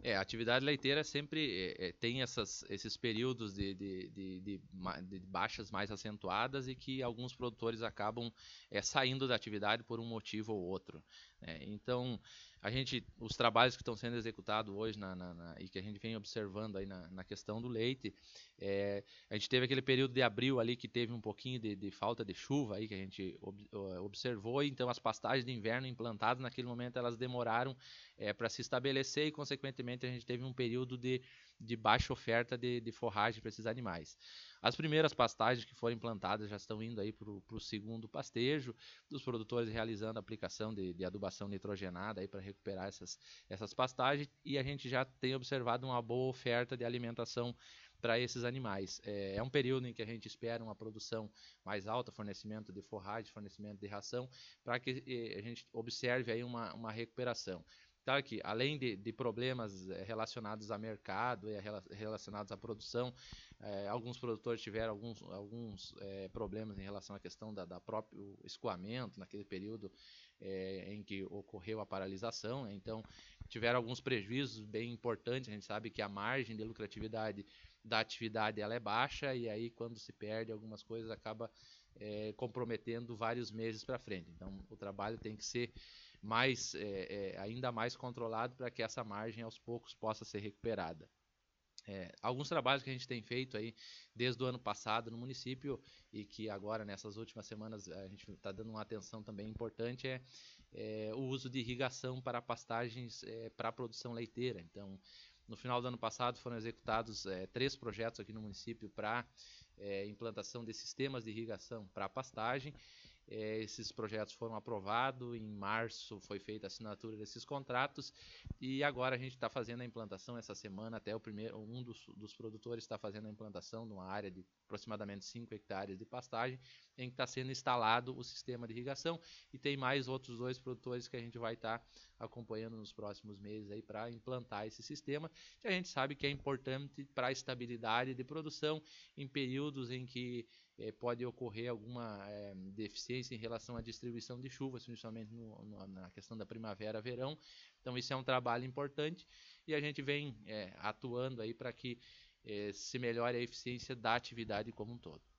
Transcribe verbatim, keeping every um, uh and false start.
É, a atividade leiteira sempre é, é, tem essas, esses períodos de, de, de, de ma- de baixas mais acentuadas e que alguns produtores acabam é, saindo da atividade por um motivo ou outro, né? Então, a gente, os trabalhos que estão sendo executados hoje na, na- na- e que a gente vem observando aí na, na questão do leite, é, a gente teve aquele período de abril ali que teve um pouquinho de, de falta de chuva aí que a gente ob- observou, então as pastagens de inverno implantadas naquele momento elas demoraram é, para se estabelecer e, consequentemente, a gente teve um período de, de baixa oferta de, de forragem para esses animais. As primeiras pastagens que foram implantadas já estão indo aí para o segundo pastejo, dos produtores realizando a aplicação de, de adubação nitrogenada para recuperar essas, essas pastagens, e a gente já tem observado uma boa oferta de alimentação para esses animais. É, é um período em que a gente espera uma produção mais alta, fornecimento de forragem, fornecimento de ração, para que eh, a gente observe aí uma, uma recuperação. Claro que, além de, de problemas eh, relacionados a mercado e relacionados à produção, eh, alguns produtores tiveram alguns, alguns eh, problemas em relação à questão da, da próprio escoamento, naquele período eh, em que ocorreu a paralisação, né? Então, tiveram alguns prejuízos bem importantes. A gente sabe que a margem de lucratividade da atividade ela é baixa, e aí, quando se perde algumas coisas, acaba eh, comprometendo vários meses para frente. Então, o trabalho tem que ser mais, é, é, ainda mais controlado para que essa margem aos poucos possa ser recuperada. É, alguns trabalhos que a gente tem feito aí desde o ano passado no município e que agora nessas últimas semanas a gente está dando uma atenção também importante é, é, o uso de irrigação para pastagens é, para a produção leiteira. Então, no final do ano passado foram executados é, três projetos aqui no município para é, implantação de sistemas de irrigação para pastagem. É, esses projetos foram aprovados, em março foi feita a assinatura desses contratos e agora a gente está fazendo a implantação essa semana. Até o primeiro, um dos, dos produtores está fazendo a implantação de uma área de aproximadamente cinco hectares de pastagem, em que está sendo instalado o sistema de irrigação, e tem mais outros dois produtores que a gente vai estar tá acompanhando nos próximos meses aí para implantar esse sistema, que a gente sabe que é importante para a estabilidade de produção em períodos em que eh, pode ocorrer alguma eh, deficiência em relação à distribuição de chuvas, principalmente no, no, na questão da primavera-verão. Então, isso é um trabalho importante e a gente vem é, atuando aí para que é, se melhore a eficiência da atividade como um todo.